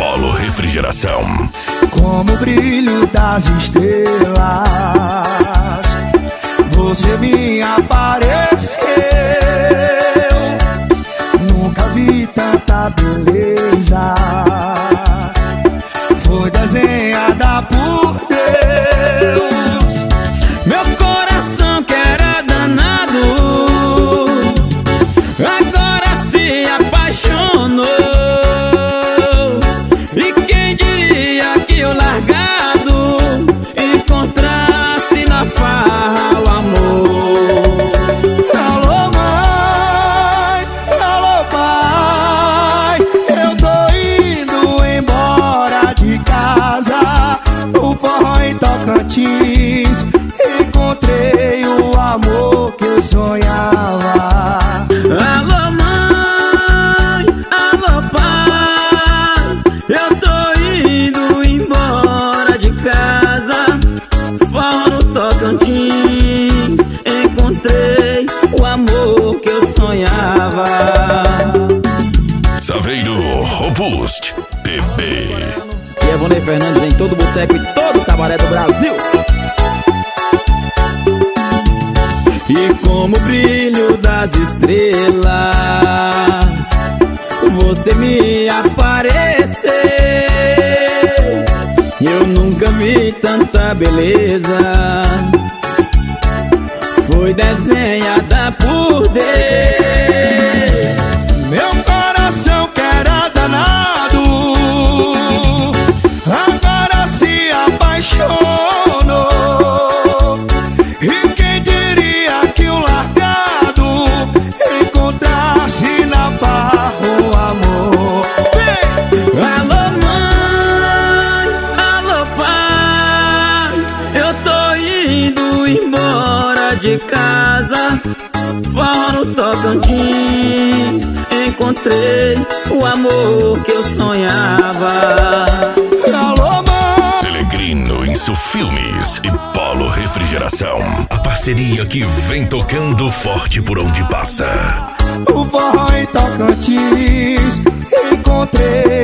Polo Refrigeração. Como o brilho das estrelas, você me apareceu. Nunca vi tanta beleza, foi desenhada por Deus. Meu coração que era danado, agora se apaixonou. E quem diria que o largado encontrasse na farra o amor. Alô mãe, alô pai, eu tô indo embora de casa. O forró em Tocantins, encontrei o amor que eu sonhava. Alô mãe, alô pai, eu tô indo embora de casa. Forró no Tocantins, encontrei o amor que eu sonhava. Saveiro Robust TB. E Evonei Fernandes em todo boteco e todo cabaré do Brasil. E como o brilho das estrelas, você me apareceu. Eu nunca vi tanta beleza, foi desenhada por Deus. Meu coração que era danado, agora se apaixonou. E quem diria que o largado encontrasse na farra o amor. Alô mãe, alô pai, eu tô indo embora de casa. Forró no Tocantins, encontrei o amor que eu sonhava. Alô mãe, Pelegrino Insufilmes e Polo Refrigeração. A parceria que vem tocando forte por onde passa. o forró em Tocantins, encontrei